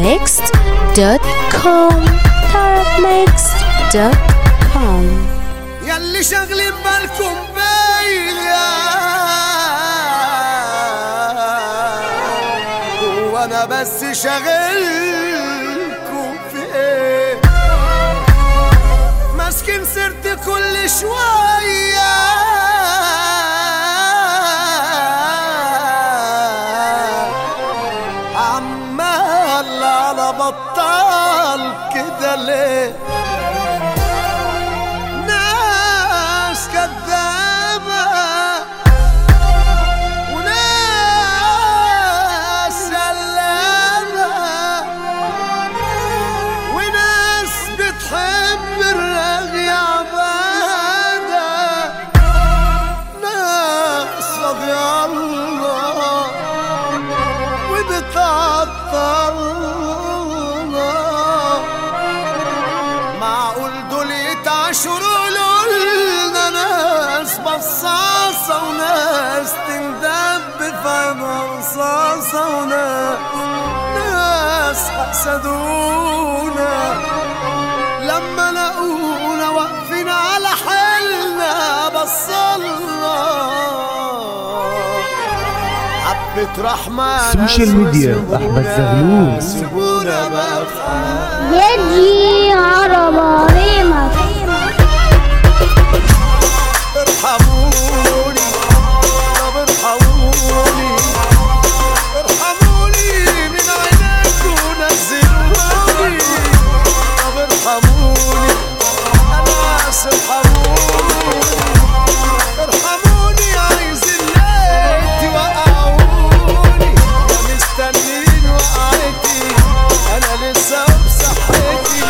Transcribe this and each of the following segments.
tarabmixed.com tarabmixed.com. ياللي شاغلين بالكم بيا وانا بس شاغلكم في ايه؟ ماسكين سرت كل شوية عمال على بطال كده ليه؟ ناس كذابة وناس سلامة وناس بتحب الرغي عبادة ناس راضية الله وبتعطلنا. معقول دول يتعاشروا لنا ناس بصاصة وناس تندب في رصاصة وناس حسدونا لما لقونا واقفين على حالنا بصلنا حبة رحمة. السوشيال ميديا أحمد زغلول. سيبونا بقى في حالنا. يجي عرباريمك ارحموني طب ارحموني ارحموني من عينيكم ونزلوني طب ارحموني انا ارحموني ارحموني عايزين ليه توقعوني يا مستنين وقعتي انا لسه بصحتي.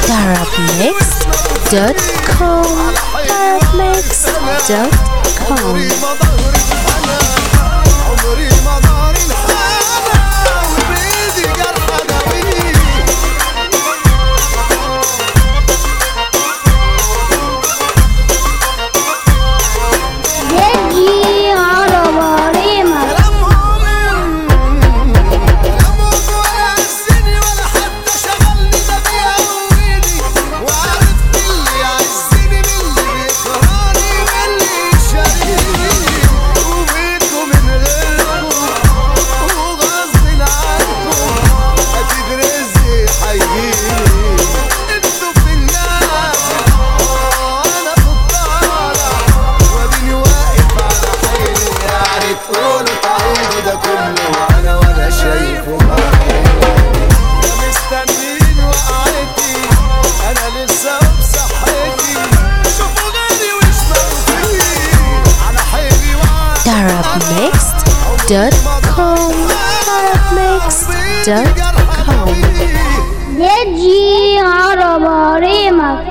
tarabmixed.com tarabmixed.com. عمري ما ضهري الحلا عمري ما ضهري الحلا وبإيدي جرح داويه. يجي عرباريمك كلامهم ولا هزني ولا حتى شغلني ده بيقويني وعرفت اللي يعزني من اللي بيكرهني واللي يشاريني وبيكم من غيركم وغصب عنكم اكيد رزقي هيجيني. انتوا في النازل وانا في الطالع واديني واقف على حيلي يعني تقولوا تعيدوا ده كله وانا شايفه يا مستنين وقعتي انا لسه بصحتي شوفوا غيري واشتغلوا فيه على حيلي tarabmixed.com tarabmixed.com. يجي عرباريمك